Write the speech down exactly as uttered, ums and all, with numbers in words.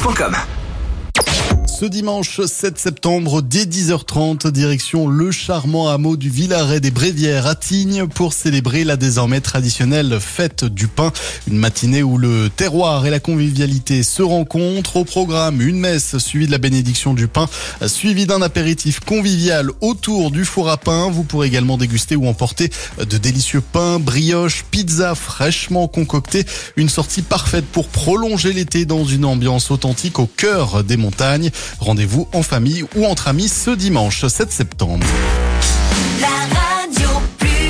point com. Ce dimanche sept septembre, dès dix heures trente, direction le charmant hameau du Villaret des Brévières à Tignes pour célébrer la désormais traditionnelle fête du pain. Une matinée où le terroir et la convivialité se rencontrent. Au programme, une messe suivie de la bénédiction du pain, suivie d'un apéritif convivial autour du four à pain. Vous pourrez également déguster ou emporter de délicieux pains, brioches, pizzas fraîchement concoctées. Une sortie parfaite pour prolonger l'été dans une ambiance authentique au cœur des montagnes. Rendez-vous en famille ou entre amis ce dimanche sept septembre.